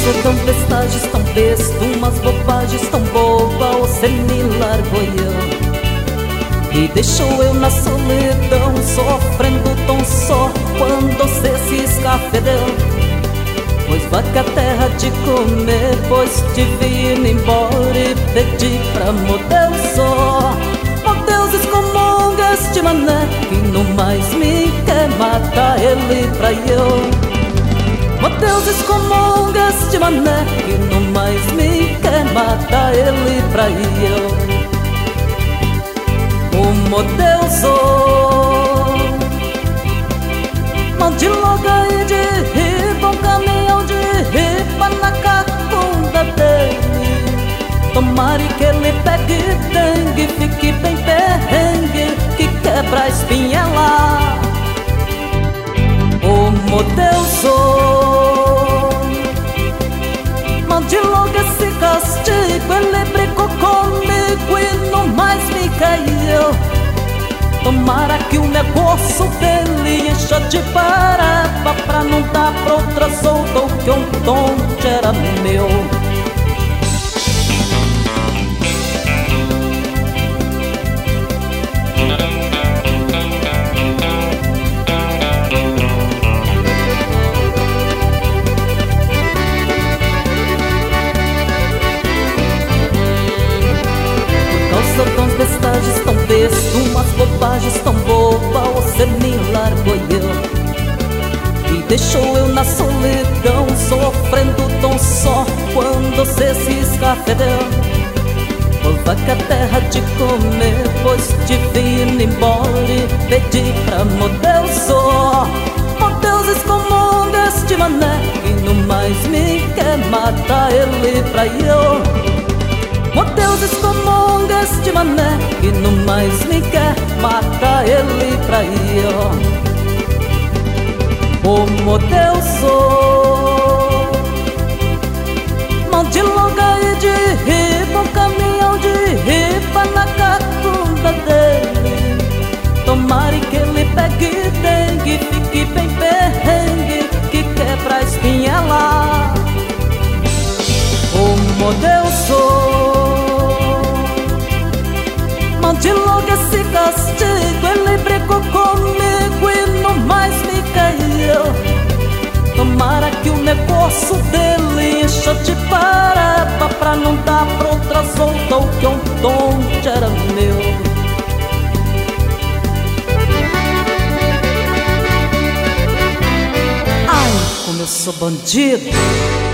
sou tão bestagem, tão besta, umas bobagens tão boba, você me largou e deixou eu na solidão, sofrendo tão só quando você se escafedeu. Pois vaca terra de comer, pois tive indo embora e pedi pra Deus só. Deus excomunga este mané que não mais me quer matar ele pra eu. Deus excomunga este mané que não mais me quer matar ele pra eu. Como Deus mão de loga e de riba, um caminhão de riba na cacunda dele. Tomara que ele pegue dengue, fique bem perrengue, que quebra a espinhela. Como Deus mão de loga esse castigo, ele brincou comigo e não mais me caiu. Tomara que o negócio dele encha de paraba, pra não dar pra outra solta o que um tonte era meu. Bestagem tão besta, umas bobagens tão boba, você me largou e deixou eu na solidão, sofrendo tão só quando você se escafedeu. Por vaca terra de comer, pois tive indo embora e pedi pra Deus só. Deus excomunga este mané que não mais me quer matar ele pra eu. Deus excomunga este mané que não mais me quer matar ele pra eu. Como Deus mão de longa e de riba, um caminhão de riba na cacunda dele. Tomara que ele pegue dengue, fique bem perrengue, que quebra a espinhela. Como Deus de logo esse castigo, ele brincou comigo e não mais me caiu. Tomara que o negócio dele encha de paraba, pra não dar pra outra solta o que um tonte era meu. Ai, como eu sou bandido.